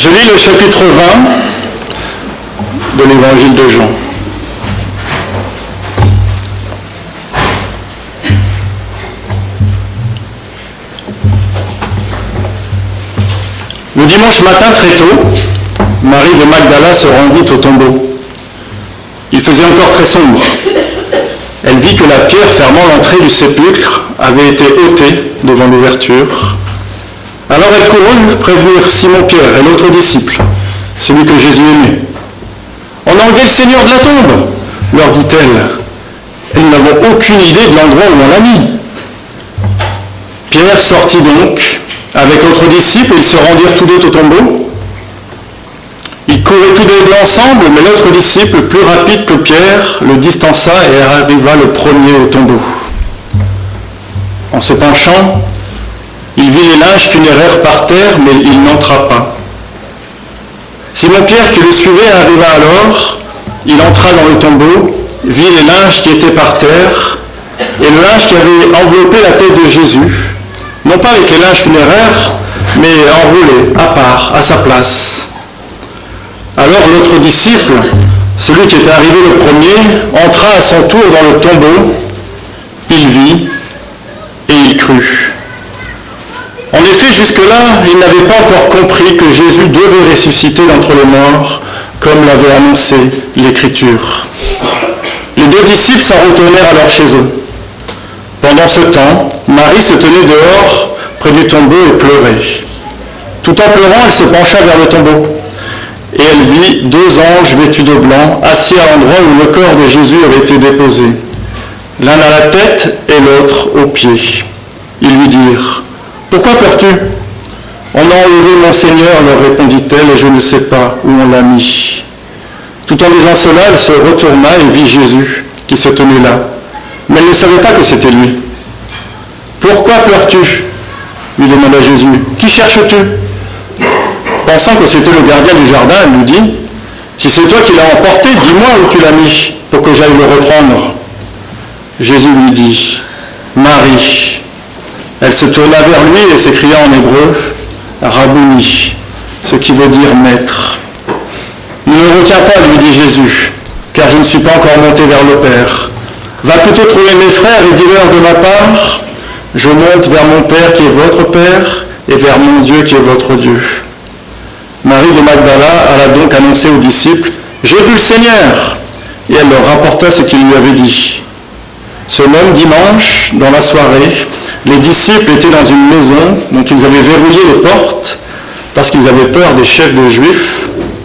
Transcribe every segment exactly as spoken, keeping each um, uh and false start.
Je lis le chapitre vingt de l'évangile de Jean. Le dimanche matin très tôt, Marie de Magdala se rendit au tombeau. Il faisait encore très sombre. Elle vit que la pierre fermant l'entrée du sépulcre avait été ôtée devant l'ouverture. Alors elle courut prévenir Simon-Pierre et l'autre disciple, celui que Jésus aimait. « On a enlevé le Seigneur de la tombe !» leur dit-elle. « Et nous n'avons aucune idée de l'endroit où on l'a mis. » Pierre sortit donc avec l'autre disciple et ils se rendirent tous deux au tombeau. Ils couraient tous les deux ensemble, mais l'autre disciple, plus rapide que Pierre, le distança et arriva le premier au tombeau. En se penchant, il vit les linges funéraires par terre, mais il n'entra pas. Simon-Pierre, qui le suivait, arriva alors. Il entra dans le tombeau, vit les linges qui étaient par terre, et le linge qui avait enveloppé la tête de Jésus, non pas avec les linges funéraires, mais enroulé, à part, à sa place. Alors l'autre disciple, celui qui était arrivé le premier, entra à son tour dans le tombeau. Il vit et il crut. En effet, jusque-là, il n'avait pas encore compris que Jésus devait ressusciter d'entre les morts, comme l'avait annoncé l'Écriture. Les deux disciples s'en retournèrent alors chez eux. Pendant ce temps, Marie se tenait dehors, près du tombeau, et pleurait. Tout en pleurant, elle se pencha vers le tombeau. Et elle vit deux anges vêtus de blanc, assis à l'endroit où le corps de Jésus avait été déposé, l'un à la tête et l'autre aux pieds. Ils lui dirent : « Pourquoi pleures-tu ? » « On a enlevé mon Seigneur, leur répondit-elle, et je ne sais pas où on l'a mis. » Tout en disant cela, elle se retourna et vit Jésus qui se tenait là. Mais elle ne savait pas que c'était lui. « Pourquoi pleures-tu ? » lui demanda Jésus. « Qui cherches-tu » Pensant que c'était le gardien du jardin, elle lui dit : « Si c'est toi qui l'as emporté, dis-moi où tu l'as mis, pour que j'aille le reprendre. » Jésus lui dit : « Marie. » Elle se tourna vers lui et s'écria en hébreu : « Rabouni », ce qui veut dire maître. « Ne me retiens pas, lui dit Jésus, car je ne suis pas encore monté vers le Père. Va plutôt trouver mes frères et dis-leur de ma part : je monte vers mon Père qui est votre Père et vers mon Dieu qui est votre Dieu. » Marie de Magdala alla donc annoncer aux disciples : « J'ai vu le Seigneur !» Et elle leur rapporta ce qu'il lui avait dit. Ce même dimanche, dans la soirée, les disciples étaient dans une maison dont ils avaient verrouillé les portes parce qu'ils avaient peur des chefs des Juifs.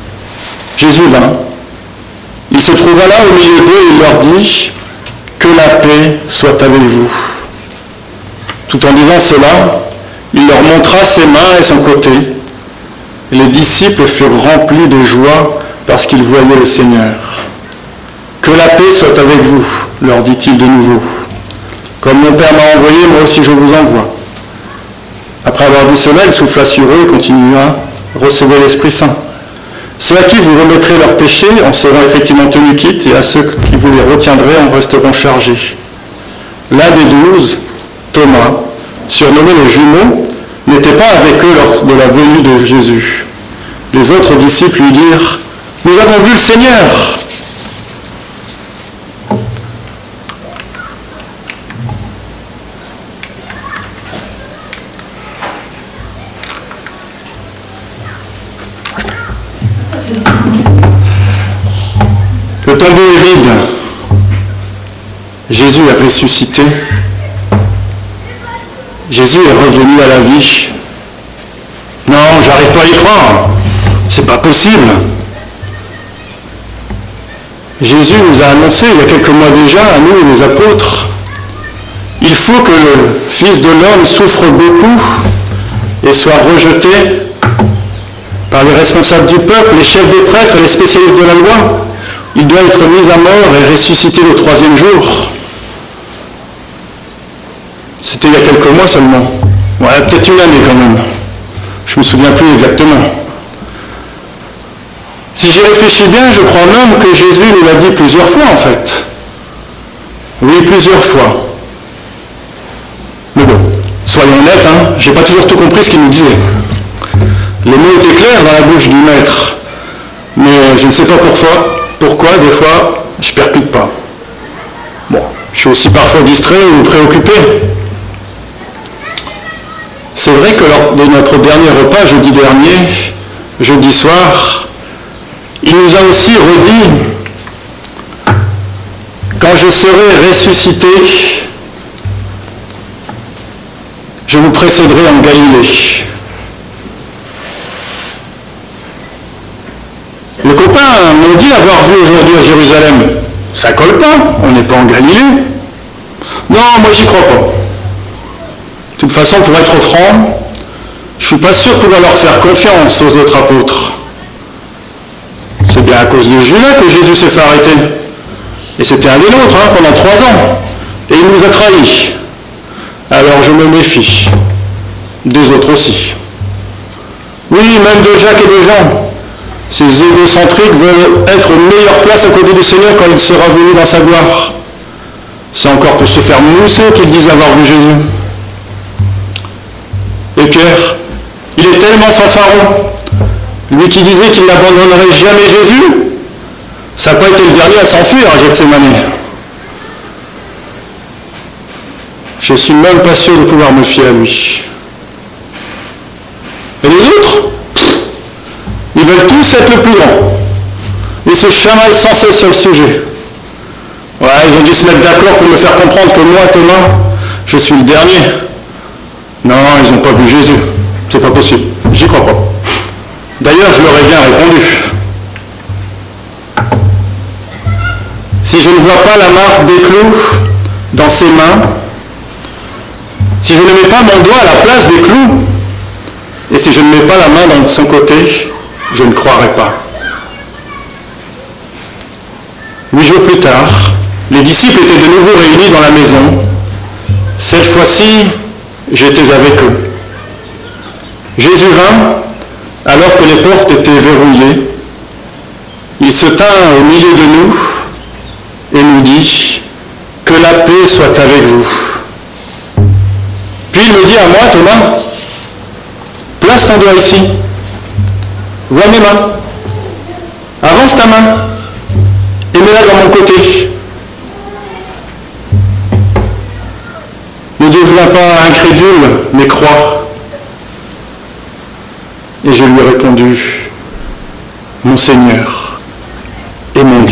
Jésus vint. Il se trouva là au milieu d'eux et il leur dit : « Que la paix soit avec vous. » Tout en disant cela, il leur montra ses mains et son côté. Et les disciples furent remplis de joie parce qu'ils voyaient le Seigneur. « Que la paix soit avec vous, leur dit-il de nouveau. Comme mon Père m'a envoyé, moi aussi je vous envoie. » Après avoir dit cela, il souffla sur eux et continua : « Recevez l'Esprit Saint. Ceux à qui vous remettrez leurs péchés en seront effectivement tenus quittes, et à ceux qui vous les retiendrez en resteront chargés. » L'un des douze, Thomas, surnommé le jumeau, n'était pas avec eux lors de la venue de Jésus. Les autres disciples lui dirent : « Nous avons vu le Seigneur !» Le tombeau est vide. Jésus est ressuscité. Jésus est revenu à la vie. Non, j'arrive pas à y croire. C'est pas possible. Jésus nous a annoncé il y a quelques mois déjà, à nous les apôtres, il faut que le Fils de l'homme souffre beaucoup et soit rejeté par les responsables du peuple, les chefs des prêtres et les spécialistes de la loi. Il doit être mis à mort et ressuscité le troisième jour. C'était il y a quelques mois seulement. Ouais, peut-être une année quand même. Je ne me souviens plus exactement. Si j'y réfléchis bien, je crois même que Jésus nous l'a dit plusieurs fois en fait. Oui, plusieurs fois. Mais bon, soyons honnêtes, hein, j'ai pas toujours tout compris ce qu'il nous disait. Les mots étaient clairs dans la bouche du maître, mais je ne sais pas pourquoi, pourquoi des fois, je ne percute pas. Bon, je suis aussi parfois distrait ou préoccupé. C'est vrai que lors de notre dernier repas, jeudi dernier, jeudi soir, il nous a aussi redit « Quand je serai ressuscité, je vous précéderai en Galilée. » Les copains m'ont dit avoir vu aujourd'hui à Jérusalem. Ça colle pas, on n'est pas en Galilée. Non, moi j'y crois pas. De toute façon, pour être franc, je ne suis pas sûr de pouvoir leur faire confiance aux autres apôtres. C'est bien à cause de Judas que Jésus s'est fait arrêter. Et c'était un des nôtres hein, pendant trois ans. Et il nous a trahis. Alors je me méfie. Des autres aussi. Oui, même de Jacques et de Jean. Ces égocentriques veulent être aux meilleures places à côté du Seigneur quand il sera venu dans sa gloire. C'est encore pour se faire mousser qu'ils disent avoir vu Jésus. Et Pierre, il est tellement fanfaron. Lui qui disait qu'il n'abandonnerait jamais Jésus, ça n'a pas été le dernier à s'enfuir à Gethsémani. Je suis même pas sûr de pouvoir me fier à lui. Et les autres, ils veulent tous être le plus grand. Ils se chamaillent sans cesse sur le sujet. Ouais, ils ont dû se mettre d'accord pour me faire comprendre que moi, Thomas, je suis le dernier. Non, ils n'ont pas vu Jésus. C'est pas possible. J'y crois pas. D'ailleurs, je leur ai bien répondu. Si je ne vois pas la marque des clous dans ses mains, si je ne mets pas mon doigt à la place des clous, et si je ne mets pas la main dans son côté, je ne croirai pas. Huit jours plus tard, les disciples étaient de nouveau réunis dans la maison. Cette fois-ci, j'étais avec eux. Jésus vint, alors que les portes étaient verrouillées. Il se tint au milieu de nous et nous dit « Que la paix soit avec vous ». Puis il me dit à moi, Thomas, « Place ton doigt ici. Vois mes mains. Avance ta main et mets-la dans mon côté. Ne deviens pas incrédule, mais crois. » Et je lui ai répondu, « Mon Seigneur et mon Dieu. »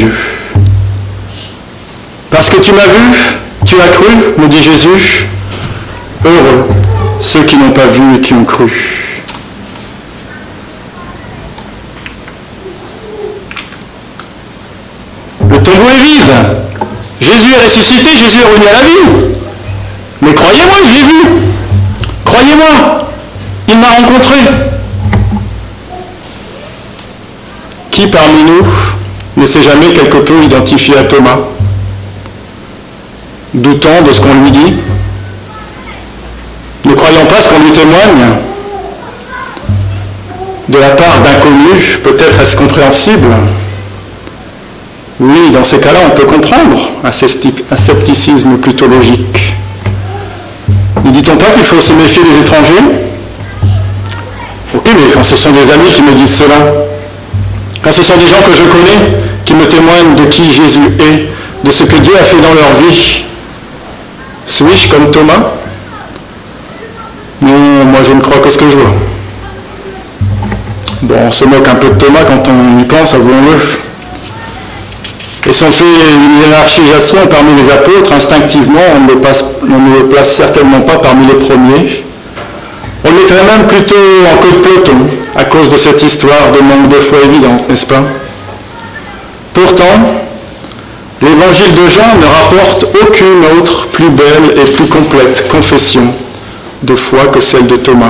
Parce que tu m'as vu, tu as cru, me dit Jésus. Heureux ceux qui n'ont pas vu et qui ont cru. Le tombeau est vide. Jésus est ressuscité, Jésus est revenu à la vie. Mais croyez-moi, je l'ai vu. Croyez-moi, il m'a rencontré. Qui parmi nous ne s'est jamais quelque peu identifié à Thomas, doutant de ce qu'on lui dit, ne croyant pas ce qu'on lui témoigne, de la part d'inconnus, peut-être est-ce compréhensible? Oui, dans ces cas-là, on peut comprendre un scepticisme plutôt logique. Ne dit-on pas qu'il faut se méfier des étrangers? Ok, mais quand ce sont des amis qui me disent cela, quand ce sont des gens que je connais, qui me témoignent de qui Jésus est, de ce que Dieu a fait dans leur vie, suis-je comme Thomas? Non, moi je ne crois que ce que je vois. Bon, on se moque un peu de Thomas quand on y pense, avouons-le. Et si on fait une hiérarchisation parmi les apôtres, instinctivement, on ne le place, on ne le place certainement pas parmi les premiers. On le mettrait même plutôt en queue de peloton, à cause de cette histoire de manque de foi évidente, n'est-ce pas? Pourtant, l'évangile de Jean ne rapporte aucune autre plus belle et plus complète confession de foi que celle de Thomas.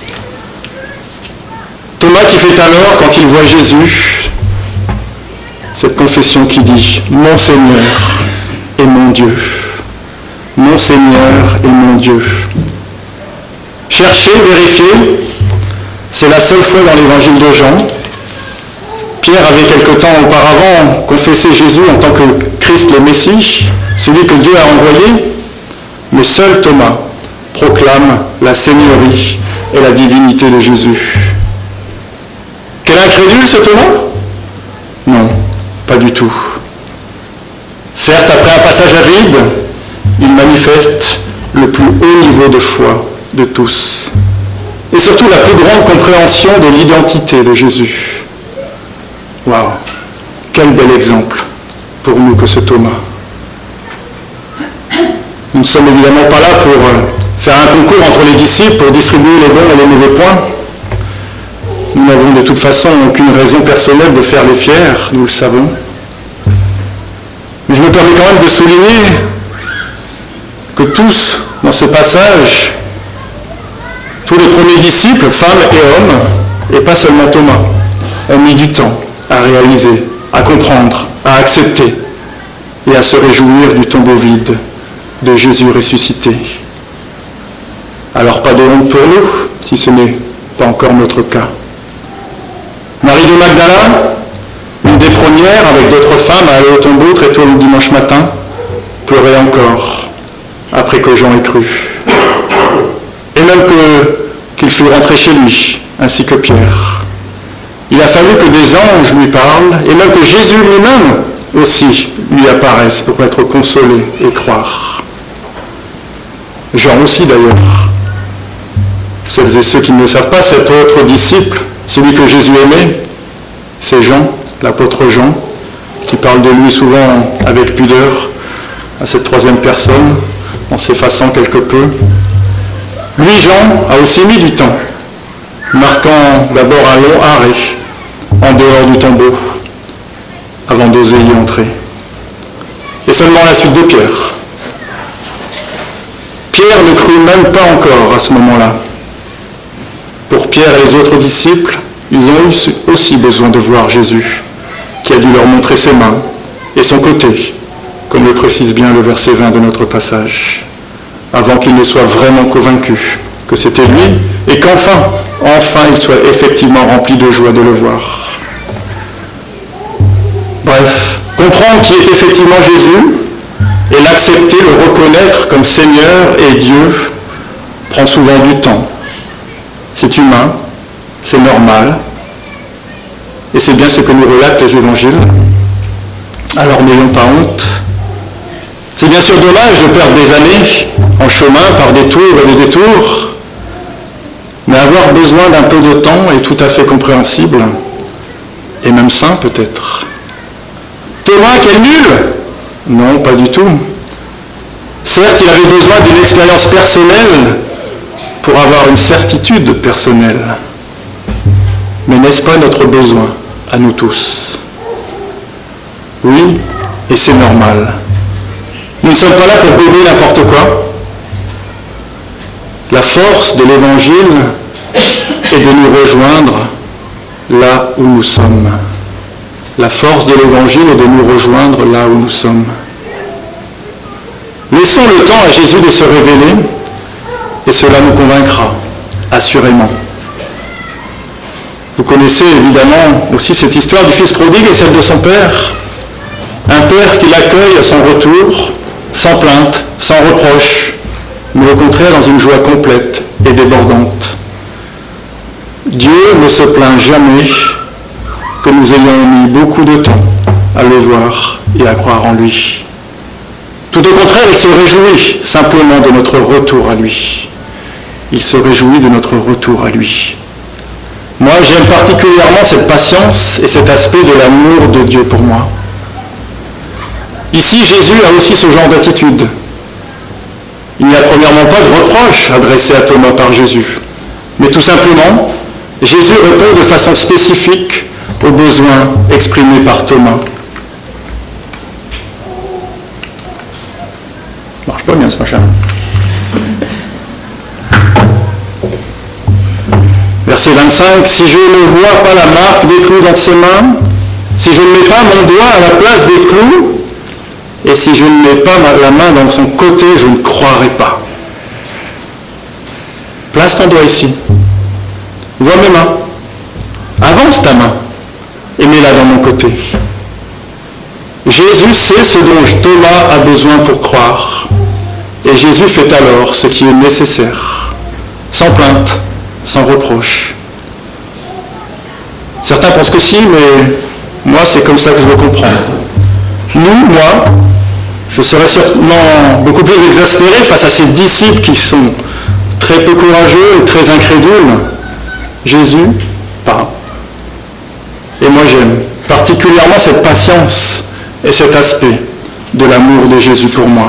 Thomas qui fait alors, quand il voit Jésus, cette confession qui dit « Mon Seigneur et mon Dieu, mon Seigneur et mon Dieu ». Cherchez, vérifiez, c'est la seule fois dans l'évangile de Jean. Pierre avait quelque temps auparavant confessé Jésus en tant que Christ le Messie, celui que Dieu a envoyé, mais seul Thomas proclame la seigneurie et la divinité de Jésus. incrédule ce Thomas? Non, pas du tout. Certes, après un passage à vide, il manifeste le plus haut niveau de foi de tous. Et surtout la plus grande compréhension de l'identité de Jésus. Waouh, quel bel exemple pour nous que ce Thomas. Nous ne sommes évidemment pas là pour faire un concours entre les disciples pour distribuer les bons et les mauvais points. Nous n'avons de toute façon aucune raison personnelle de faire les fiers, nous le savons. Mais je me permets quand même de souligner que tous, dans ce passage, tous les premiers disciples, femmes et hommes, et pas seulement Thomas, ont mis du temps à réaliser, à comprendre, à accepter et à se réjouir du tombeau vide de Jésus ressuscité. Alors pas de honte pour nous, si ce n'est pas encore notre cas. Marie de Magdala, une des premières, avec d'autres femmes, à aller au tombeau très tôt le dimanche matin, pleurait encore, après que Jean ait cru. Et même que, qu'il fut rentré chez lui, ainsi que Pierre. Il a fallu que des anges lui parlent, et même que Jésus lui-même aussi lui apparaisse pour être consolé et croire. Jean aussi d'ailleurs. Celles et ceux qui ne le savent pas, cet autre disciple, celui que Jésus aimait, c'est Jean, l'apôtre Jean, qui parle de lui souvent avec pudeur à cette troisième personne, en s'effaçant quelque peu. Lui, Jean, a aussi mis du temps, marquant d'abord un long arrêt en dehors du tombeau, avant d'oser y entrer. Et seulement à la suite de Pierre. Pierre ne crut même pas encore à ce moment-là. Pour Pierre et les autres disciples, ils ont eu aussi besoin de voir Jésus, qui a dû leur montrer ses mains et son côté, comme le précise bien le verset vingt de notre passage, avant qu'ils ne soient vraiment convaincus que c'était lui et qu'enfin, enfin ils soient effectivement remplis de joie de le voir. Bref, comprendre qui est effectivement Jésus et l'accepter, le reconnaître comme Seigneur et Dieu prend souvent du temps. C'est humain, c'est normal, et c'est bien ce que nous relatent les évangiles. Alors n'ayons pas honte. C'est bien sûr dommage de perdre des années en chemin par des tours et des détours, mais avoir besoin d'un peu de temps est tout à fait compréhensible, et même sain peut-être. Thomas, quel nul! Non, pas du tout. Certes, il avait besoin d'une expérience personnelle pour avoir une certitude personnelle. Mais n'est-ce pas notre besoin à nous tous? Oui, et c'est normal. Nous ne sommes pas là pour gober n'importe quoi. La force de l'Évangile est de nous rejoindre là où nous sommes. La force de l'Évangile est de nous rejoindre là où nous sommes. Laissons le temps à Jésus de se révéler et cela nous convaincra, assurément. Vous connaissez évidemment aussi cette histoire du fils prodigue et celle de son père. Un père qui l'accueille à son retour, sans plainte, sans reproche, mais au contraire dans une joie complète et débordante. Dieu ne se plaint jamais que nous ayons mis beaucoup de temps à le voir et à croire en lui. Tout au contraire, il se réjouit simplement de notre retour à lui. Il se réjouit de notre retour à lui. Moi, j'aime particulièrement cette patience et cet aspect de l'amour de Dieu pour moi. Ici, Jésus a aussi ce genre d'attitude. Il n'y a premièrement pas de reproche adressé à Thomas par Jésus, mais tout simplement, Jésus répond de façon spécifique aux besoins exprimés par Thomas. Ça marche pas bien ce machin. Verset vingt-cinq, si je ne vois pas la marque des clous dans ses mains, si je ne mets pas mon doigt à la place des clous, et si je ne mets pas la main dans son côté, je ne croirai pas. Place ton doigt ici. Vois mes mains. Avance ta main et mets-la dans mon côté. Jésus sait ce dont Thomas a besoin pour croire. Et Jésus fait alors ce qui est nécessaire, sans plainte, sans reproche. Certains pensent que si, mais moi, c'est comme ça que je le comprends. Nous, moi, je serais certainement beaucoup plus exaspéré face à ces disciples qui sont très peu courageux et très incrédules. Jésus, pas. Et moi, j'aime particulièrement cette patience et cet aspect de l'amour de Jésus pour moi.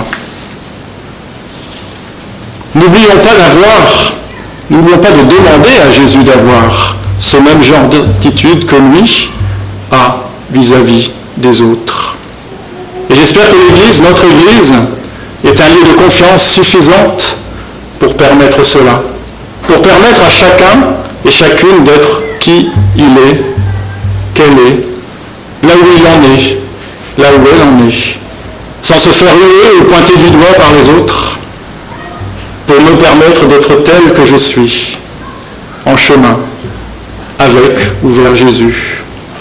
N'oublions pas d'avoir, n'oublions pas de demander à Jésus d'avoir ce même genre d'attitude que lui a vis-à-vis des autres. Et j'espère que l'Église, notre Église, est un lieu de confiance suffisante pour permettre cela, pour permettre à chacun et chacune d'être qui il est, qu'elle est, là où il en est, là où elle en est, sans se faire huer ou pointer du doigt par les autres, pour me permettre d'être tel que je suis, en chemin, avec ou vers Jésus.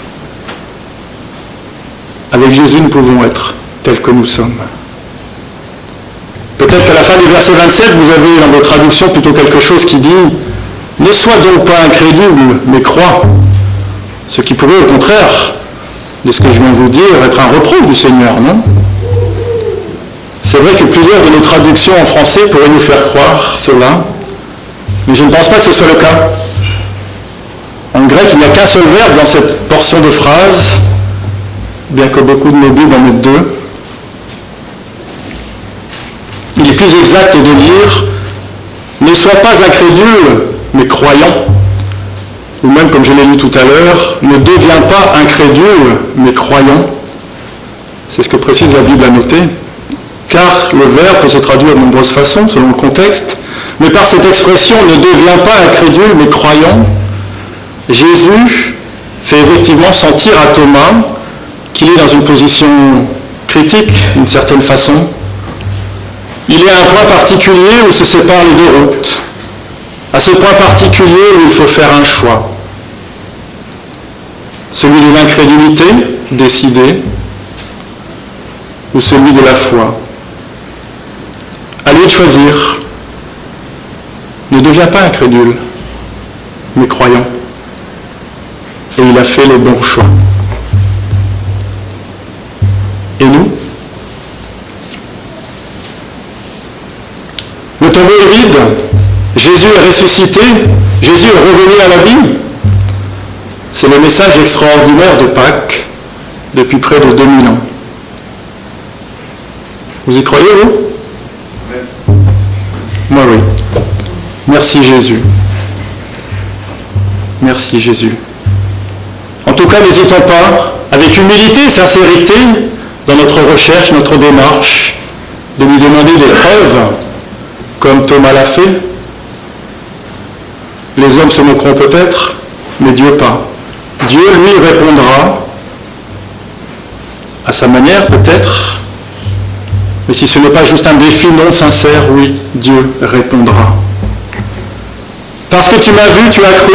Avec Jésus, nous pouvons être tels que nous sommes. Peut-être qu'à la fin du verset vingt-sept, vous avez dans vos traductions plutôt quelque chose qui dit « Ne sois donc pas incrédule, mais crois ». Ce qui pourrait, au contraire, de ce que je viens de vous dire, être un reproche du Seigneur, non ? C'est vrai que plusieurs de nos traductions en français pourraient nous faire croire cela, mais je ne pense pas que ce soit le cas. En grec, il n'y a qu'un seul verbe dans cette portion de phrase, bien que beaucoup de nos Bibles en mettent deux. Il est plus exact de lire « Ne sois pas incrédule, mais croyant ». Ou même, comme je l'ai lu tout à l'heure, « Ne deviens pas incrédule, mais croyant ». C'est ce que précise la Bible à noter. Car le verbe peut se traduire de nombreuses façons, selon le contexte. Mais par cette expression « Ne deviens pas incrédule, mais croyant », Jésus fait effectivement sentir à Thomas qu'il est dans une position critique, d'une certaine façon. Il est à un point particulier où se séparent les deux routes, à ce point particulier où il faut faire un choix. Celui de l'incrédulité, décidé, ou celui de la foi. À lui de choisir. Ne deviens pas incrédule, mais croyant. Et il a fait le bon choix. Et nous ? Le tombeau est vide. Jésus est ressuscité. Jésus est revenu à la vie. C'est le message extraordinaire de Pâques depuis près de deux mille ans. Vous y croyez, vous ? Moi, oui. Merci Jésus. Merci Jésus. En tout cas, n'hésitons pas, avec humilité et sincérité, dans notre recherche, notre démarche, de lui demander des preuves, comme Thomas l'a fait. Les hommes se moqueront peut-être, mais Dieu pas. Dieu, lui, répondra à sa manière peut-être, mais si ce n'est pas juste un défi non sincère, oui, Dieu répondra. Parce que tu m'as vu, tu as cru.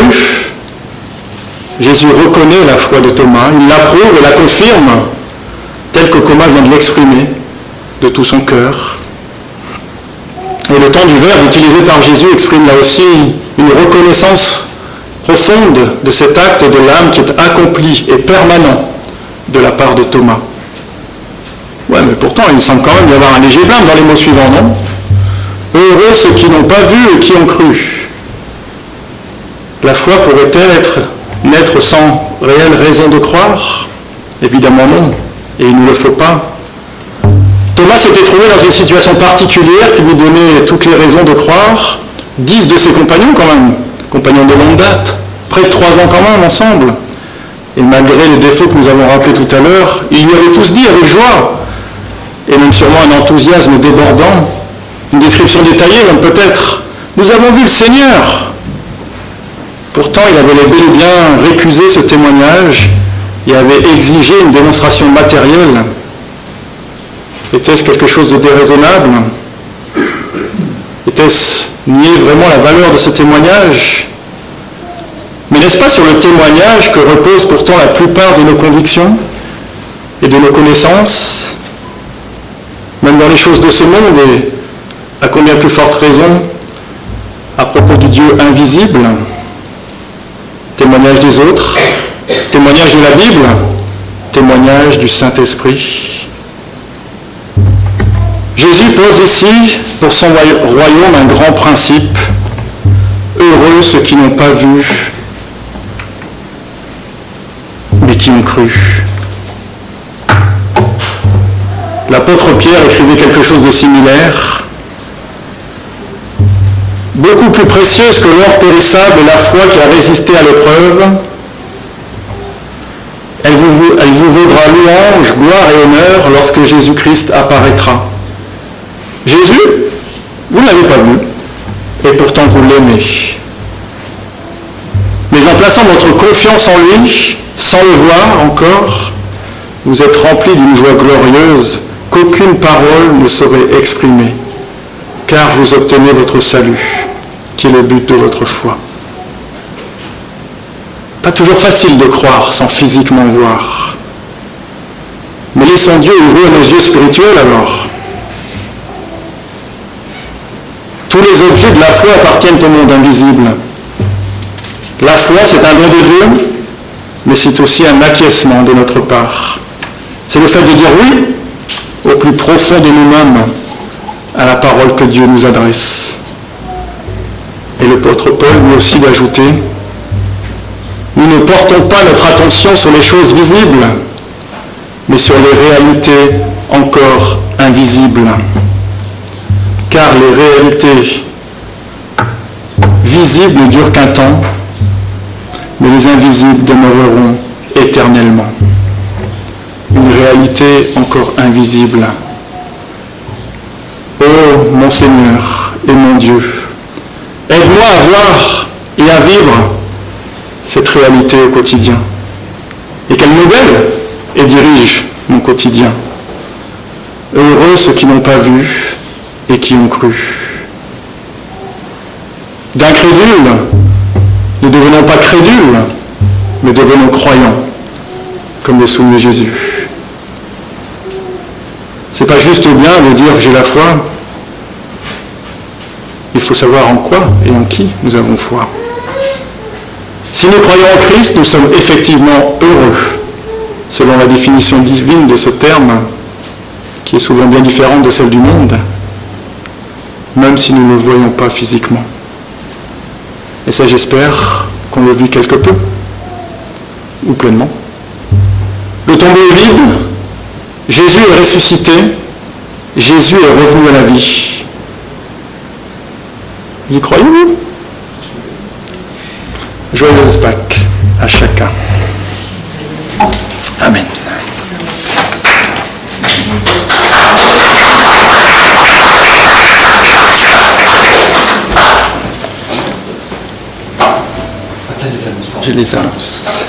Jésus reconnaît la foi de Thomas, il l'approuve et la confirme, tel que Thomas vient de l'exprimer de tout son cœur. Et le temps du verbe utilisé par Jésus exprime là aussi une reconnaissance profonde de cet acte de l'âme qui est accompli et permanent de la part de Thomas. Ouais, mais pourtant, il semble quand même y avoir un léger blâme dans les mots suivants, non ? Heureux ceux qui n'ont pas vu et qui ont cru. La foi pourrait-elle être, naître sans réelle raison de croire ? Évidemment non, et il ne le faut pas. Thomas s'était trouvé dans une situation particulière qui lui donnait toutes les raisons de croire. Dix de ses compagnons quand même, compagnons de longue date, près de trois ans quand même ensemble. Et malgré les défauts que nous avons rappelés tout à l'heure, ils lui avaient tous dit avec joie, et même sûrement un enthousiasme débordant, une description détaillée même peut-être, « Nous avons vu le Seigneur !» Pourtant, il avait bel et bien récusé ce témoignage et avait exigé une démonstration matérielle. Était-ce quelque chose de déraisonnable ? Était-ce nier vraiment la valeur de ce témoignage ? Mais n'est-ce pas sur le témoignage que repose pourtant la plupart de nos convictions et de nos connaissances, même dans les choses de ce monde, et à combien plus forte raison à propos du Dieu invisible ? Témoignage des autres, Témoignage de la Bible, témoignage du Saint-Esprit. Jésus pose ici pour son royaume un grand principe. Heureux ceux qui n'ont pas vu, mais qui ont cru. L'apôtre Pierre écrivait quelque chose de similaire. Beaucoup plus précieuse que l'or périssable est la foi qui a résisté à l'épreuve. Elle vous, elle vous vaudra louange, gloire et honneur lorsque Jésus-Christ apparaîtra. Jésus, vous ne l'avez pas vu, et pourtant vous l'aimez. Mais en plaçant votre confiance en lui, sans le voir encore, vous êtes remplis d'une joie glorieuse qu'aucune parole ne saurait exprimer, car vous obtenez votre salut, qui est le but de votre foi. Pas toujours facile de croire sans physiquement voir. Mais laissons Dieu ouvrir nos yeux spirituels alors. Tous les objets de la foi appartiennent au monde invisible. La foi, c'est un don de Dieu, mais c'est aussi un acquiescement de notre part. C'est le fait de dire oui au plus profond de nous-mêmes à la parole que Dieu nous adresse. Et l'apôtre Paul lui aussi d'ajouter, nous ne portons pas notre attention sur les choses visibles, mais sur les réalités encore invisibles. Car les réalités visibles ne durent qu'un temps, mais les invisibles demeureront éternellement. Une réalité encore invisible. Ô mon Seigneur et mon Dieu, aide-moi à voir et à vivre cette réalité au quotidien, et qu'elle modèle et dirige mon quotidien. Heureux ceux qui n'ont pas vu et qui ont cru. D'incrédules, ne devenons pas crédules, mais devenons croyants, comme le soulignait Jésus. C'est pas juste bien de dire j'ai la foi. Il faut savoir en quoi et en qui nous avons foi. Si nous croyons en Christ, nous sommes effectivement heureux, selon la définition divine de ce terme, qui est souvent bien différente de celle du monde, même si nous ne le voyons pas physiquement. Et ça, j'espère qu'on le vit quelque peu, ou pleinement. Le tombeau est vide, Jésus est ressuscité, Jésus est revenu à la vie. Y croyez-vous ? Joyeuse Pâques à chacun. Amen. J'ai les annonces.